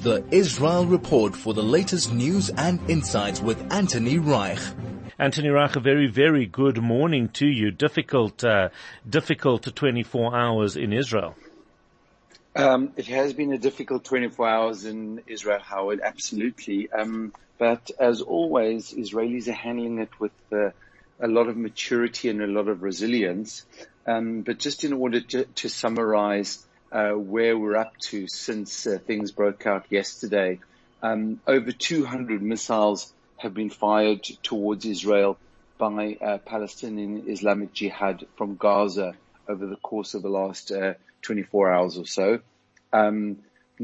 The Israel Report for the latest news and insights with Anthony Reich. Anthony Reich, a very, very good morning to you. Difficult 24 hours in Israel. It has been a difficult 24 hours in Israel, Howard, absolutely. But as always, Israelis are handling it with a lot of maturity and a lot of resilience. But just in order to summarize where we're up to since things broke out yesterday, over 200 missiles have been fired towards Israel by Palestinian Islamic Jihad from Gaza over the course of the last 24 hours or so. Over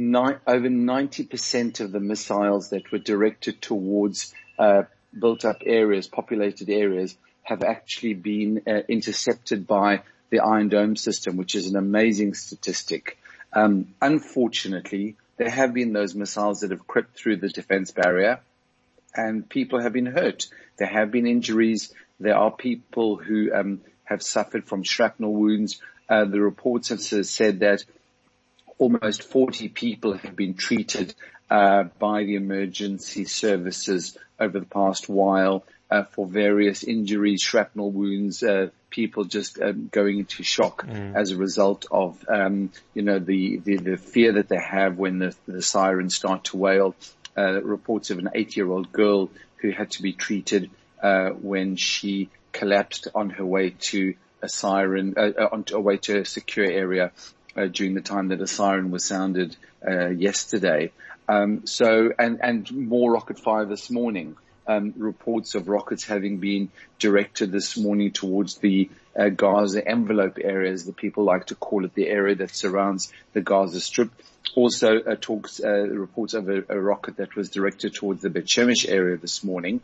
90% of the missiles that were directed towards built-up areas, populated areas, have actually been intercepted by the Iron Dome system, which is an amazing statistic. Unfortunately, there have been those missiles that have crept through the defense barrier, and people have been hurt. There have been injuries. There are people who have suffered from shrapnel wounds. The reports have said that almost 40 people have been treated by the emergency services over the past while for various injuries, shrapnel wounds, people just going into shock as a result of the fear that they have when the sirens start to wail. Reports of an 8-year-old girl who had to be treated when she collapsed on her way to a siren, on her way to a secure area during the time that a siren was sounded yesterday. And more rocket fire this morning. Reports of rockets having been directed this morning towards the Gaza envelope areas. The people like to call it the area that surrounds the Gaza Strip. Also, reports of a rocket that was directed towards the Bet Shemesh area this morning.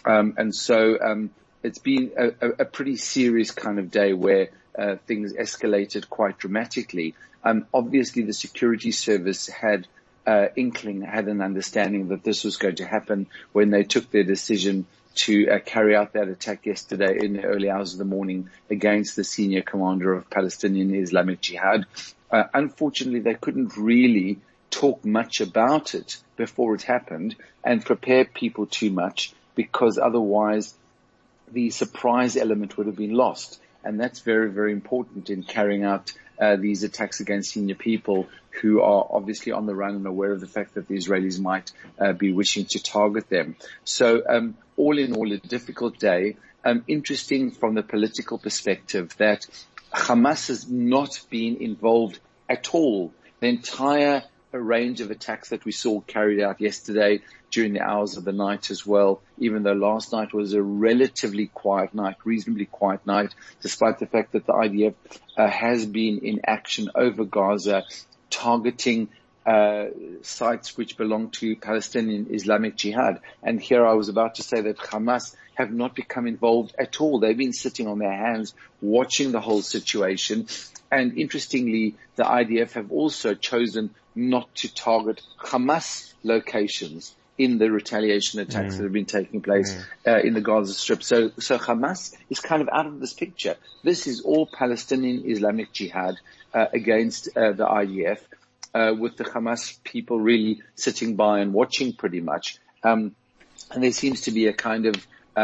It's been a pretty serious kind of day where things escalated quite dramatically. Obviously, the security service had an understanding that this was going to happen when they took their decision to carry out that attack yesterday in the early hours of the morning against the senior commander of Palestinian Islamic Jihad. Unfortunately, they couldn't really talk much about it before it happened and prepare people too much, because otherwise the surprise element would have been lost. And that's very, very important in carrying out these attacks against senior people who are obviously on the run and aware of the fact that the Israelis might be wishing to target them. So all in all, a difficult day. Interesting from the political perspective that Hamas has not been involved at all. The entire range of attacks that we saw carried out yesterday during the hours of the night as well, even though last night was a relatively quiet night, reasonably quiet night, despite the fact that the IDF has been in action over Gaza, targeting sites which belong to Palestinian Islamic Jihad. And here I was about to say that Hamas have not become involved at all. They've been sitting on their hands watching the whole situation. And interestingly, the IDF have also chosen not to target Hamas locations in the retaliation attacks that have been taking place in the Gaza Strip. So Hamas is kind of out of this picture. This is all Palestinian Islamic Jihad against the IDF, with the Hamas people really sitting by and watching pretty much. And there seems to be a kind of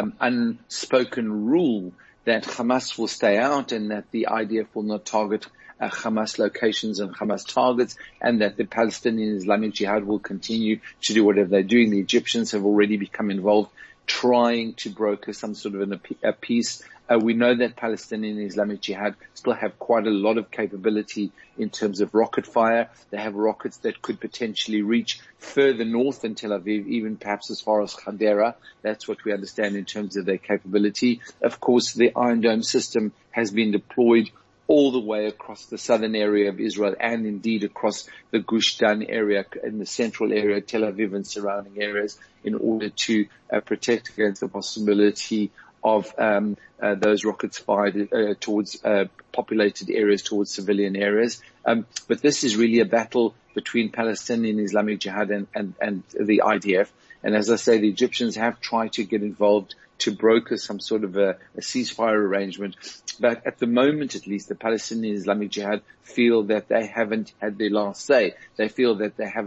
unspoken rule that Hamas will stay out and that the IDF will not target Hamas locations and Hamas targets, and that the Palestinian Islamic Jihad will continue to do whatever they're doing. The Egyptians have already become involved trying to broker some sort of a peace. We know that Palestinian Islamic Jihad still have quite a lot of capability in terms of rocket fire. They have rockets that could potentially reach further north than Tel Aviv, even perhaps as far as Hadera. That's what we understand in terms of their capability. Of course, the Iron Dome system has been deployed all the way across the southern area of Israel and indeed across the Gush Dan area in the central area, Tel Aviv and surrounding areas, in order to protect against the possibility of those rockets fired towards populated areas, towards civilian areas. But this is really a battle between Palestinian Islamic Jihad and the IDF. And as I say, the Egyptians have tried to get involved to broker some sort of a ceasefire arrangement. But at the moment, at least, the Palestinian Islamic Jihad feel that they haven't had their last say. They feel that they haven't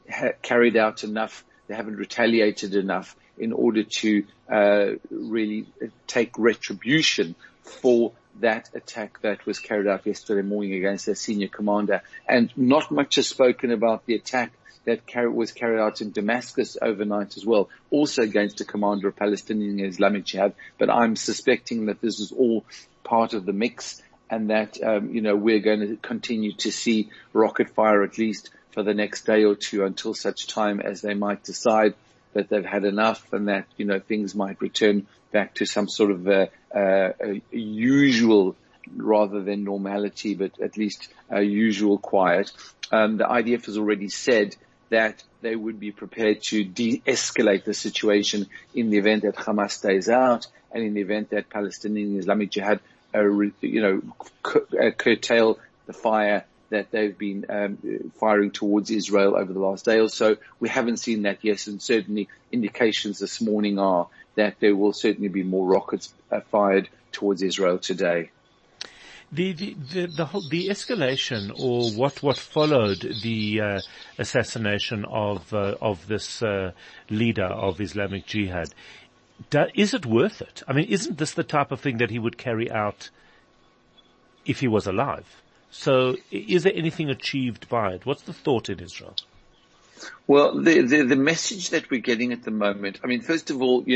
carried out enough, they haven't retaliated enough in order to really take retribution for that attack that was carried out yesterday morning against their senior commander. And not much is spoken about the attack that was carried out in Damascus overnight as well, also against a commander of Palestinian Islamic Jihad. But I'm suspecting that this is all part of the mix, and that, we're going to continue to see rocket fire at least for the next day or two, until such time as they might decide that they've had enough, and that, things might return back to some sort of a usual, rather than normality, but at least a usual quiet. The IDF has already said that they would be prepared to de-escalate the situation in the event that Hamas stays out, and in the event that Palestinian Islamic Jihad, curtail the fire that they've been firing towards Israel over the last day or so. We haven't seen that yet, and certainly indications this morning are that there will certainly be more rockets fired towards Israel today. The escalation, or what followed the assassination of this leader of Islamic Jihad, is it worth it? I mean, isn't this the type of thing that he would carry out if he was alive? So is there anything achieved by it? What's the thought in Israel? Well, the message that we're getting at the moment, I mean, first of all,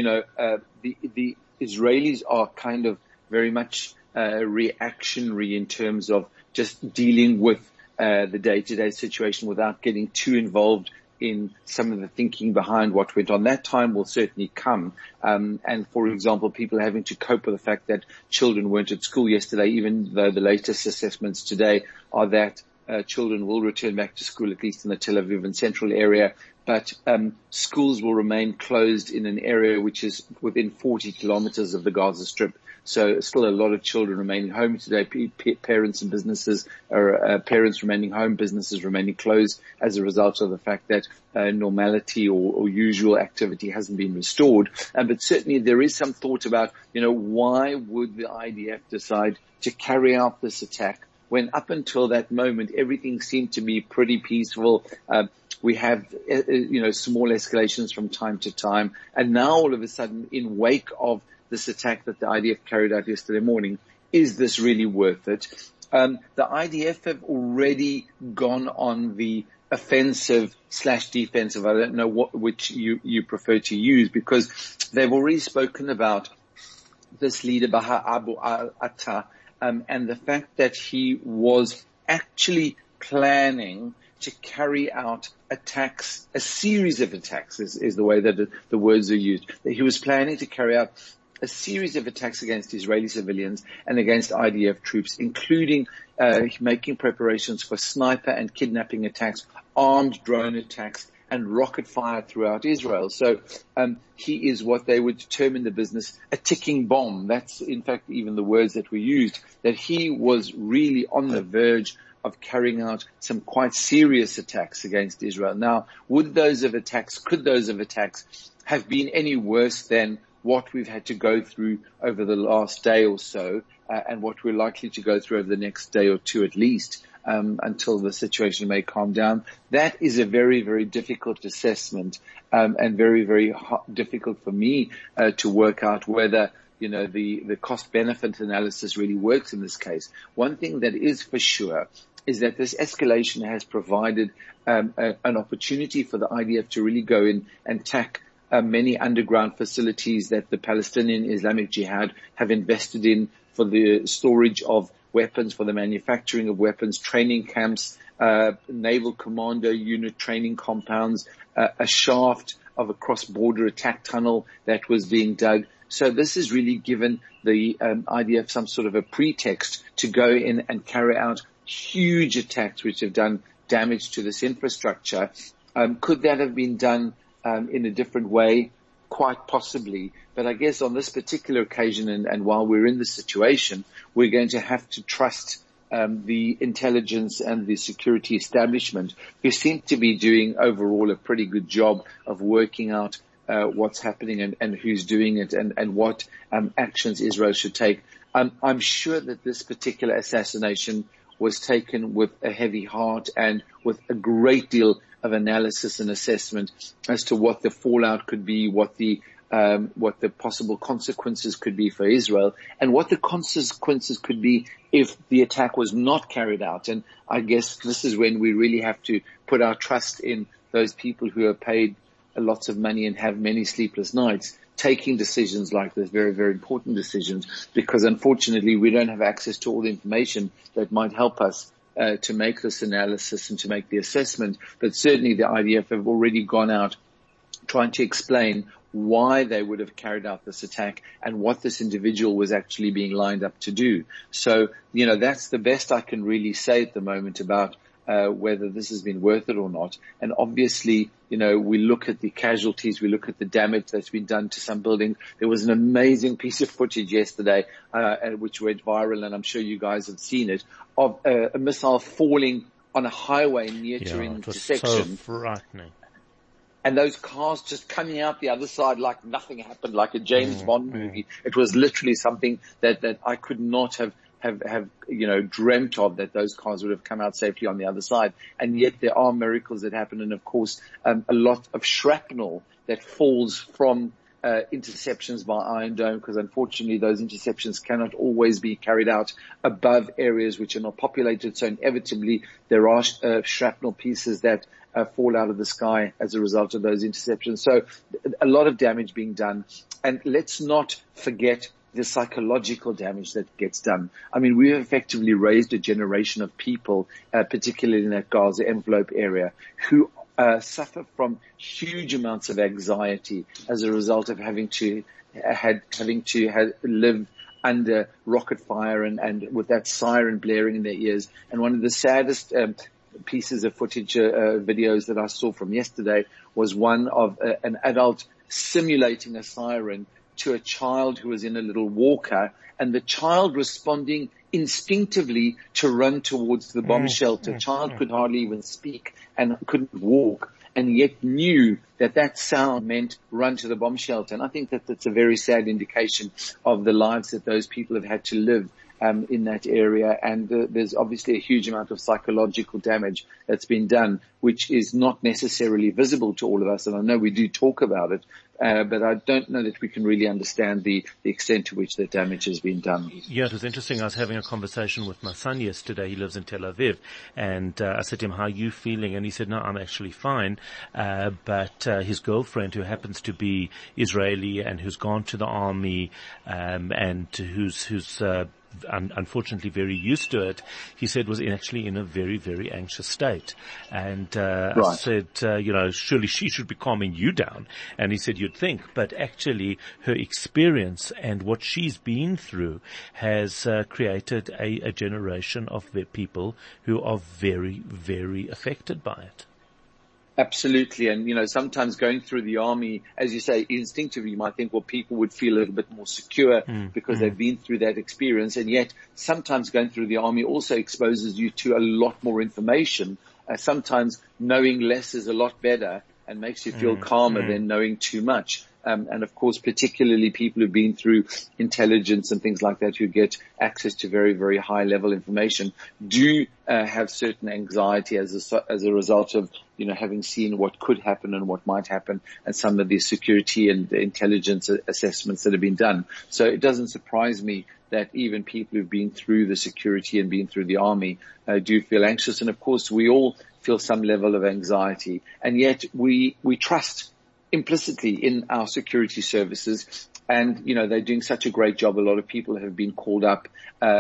the Israelis are kind of very much reactionary in terms of just dealing with the day-to-day situation without getting too involved in some of the thinking behind what went on. That time will certainly come. And for example, people having to cope with the fact that children weren't at school yesterday, even though the latest assessments today are that children will return back to school, at least in the Tel Aviv and central area. But schools will remain closed in an area which is within 40 kilometers of the Gaza Strip. So still a lot of children remaining home today. Parents and businesses, parents remaining home, businesses remaining closed as a result of the fact that normality or usual activity hasn't been restored. But certainly there is some thought about, why would the IDF decide to carry out this attack when up until that moment everything seemed to be pretty peaceful? We have, small escalations from time to time. And now all of a sudden, in wake of this attack that the IDF carried out yesterday morning, is this really worth it? The IDF have already gone on the offensive/defensive. I don't know which you prefer to use, because they've already spoken about this leader, Baha Abu al-Atta, and the fact that he was actually planning to carry out attacks, a series of attacks is the way that the words are used. That he was planning to carry out a series of attacks against Israeli civilians and against IDF troops, including making preparations for sniper and kidnapping attacks, armed drone attacks, and rocket fire throughout Israel. So he is what they would term in the business a ticking bomb. That's in fact even the words that were used, that he was really on the verge of carrying out some quite serious attacks against Israel. Now, could those attacks have been any worse than what we've had to go through over the last day or so, and what we're likely to go through over the next day or two at least, until the situation may calm down? That is a very, very difficult assessment, and very, very difficult for me to work out whether the cost-benefit analysis really works in this case. One thing that is for sure is that this escalation has provided an opportunity for the IDF to really go in and attack many underground facilities that the Palestinian Islamic Jihad have invested in for the storage of weapons, for the manufacturing of weapons, training camps, naval commando unit training compounds, a shaft of a cross-border attack tunnel that was being dug. So this has really given the IDF some sort of a pretext to go in and carry out huge attacks which have done damage to this infrastructure. Could that have been done in a different way? Quite possibly. But I guess on this particular occasion, and while we're in this situation, we're going to have to trust the intelligence and the security establishment, who seem to be doing overall a pretty good job of working out what's happening and who's doing it, and what actions Israel should take. I'm sure that this particular assassination was taken with a heavy heart and with a great deal of analysis and assessment as to what the fallout could be, what the possible consequences could be for Israel, and what the consequences could be if the attack was not carried out. And I guess this is when we really have to put our trust in those people who are paid lots of money and have many sleepless nights, taking decisions like this, very, very important decisions, because unfortunately we don't have access to all the information that might help us to make this analysis and to make the assessment. But certainly the IDF have already gone out trying to explain why they would have carried out this attack and what this individual was actually being lined up to do. So, that's the best I can really say at the moment about whether this has been worth it or not. And obviously, we look at the casualties, we look at the damage that's been done to some buildings. There was an amazing piece of footage yesterday, which went viral, and I'm sure you guys have seen it, of a missile falling on a highway near to an intersection. So frightening. And those cars just coming out the other side like nothing happened, like a James Bond movie. It was literally something that I could not have dreamt of, that those cars would have come out safely on the other side. And yet there are miracles that happen. And of course, a lot of shrapnel that falls from interceptions by Iron Dome, because unfortunately those interceptions cannot always be carried out above areas which are not populated. So inevitably there are shrapnel pieces that fall out of the sky as a result of those interceptions. So a lot of damage being done. And let's not forget the psychological damage that gets done. I mean, we have effectively raised a generation of people, particularly in that Gaza envelope area, who suffer from huge amounts of anxiety as a result of having to live under rocket fire and with that siren blaring in their ears. And one of the saddest pieces of footage, videos that I saw from yesterday was one of an adult simulating a siren to a child who was in a little walker, and the child responding instinctively to run towards the bomb shelter. Child could hardly even speak and couldn't walk, and yet knew that sound meant run to the bomb shelter. And I think that that's a very sad indication of the lives that those people have had to live in that area. And there's obviously a huge amount of psychological damage that's been done, which is not necessarily visible to all of us. And I know we do talk about it, but I don't know that we can really understand the extent to which the damage has been done. Yeah, it was interesting. I was having a conversation with my son yesterday. He lives in Tel Aviv. And I said to him, how are you feeling? And he said, no, I'm actually fine. But his girlfriend, who happens to be Israeli and who's gone to the army, and who's unfortunately very used to it, he said was actually in a very, very anxious state. And Right. I said, surely she should be calming you down. And he said, you'd think, but actually her experience and what she's been through has created a generation of people who are very, very affected by it. Absolutely. And, sometimes going through the army, as you say, instinctively you might think, well, people would feel a little bit more secure because they've been through that experience. And yet sometimes going through the army also exposes you to a lot more information. Sometimes knowing less is a lot better and makes you feel calmer than knowing too much. And of course, particularly people who've been through intelligence and things like that, who get access to very, very high level information, do have certain anxiety as a result of, having seen what could happen and what might happen, and some of the security and intelligence assessments that have been done. So it doesn't surprise me that even people who've been through the security and been through the army do feel anxious. And of course, we all feel some level of anxiety, and yet we trust implicitly in our security services. And, they're doing such a great job. A lot of people have been called up.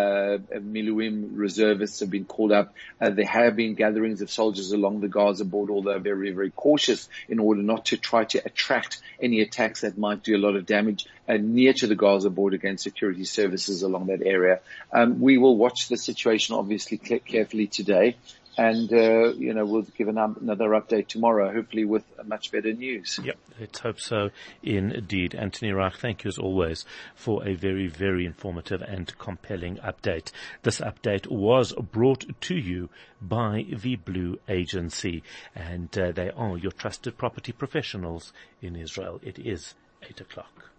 Miluim reservists have been called up. There have been gatherings of soldiers along the Gaza border, although very, very cautious in order not to try to attract any attacks that might do a lot of damage near to the Gaza border against security services along that area. We will watch the situation obviously carefully today. And, we'll give another update tomorrow, hopefully with much better news. Yep, let's hope so indeed. Anthony Reich, thank you as always for a very, very informative and compelling update. This update was brought to you by the Blue Agency, and they are your trusted property professionals in Israel. It is 8 o'clock.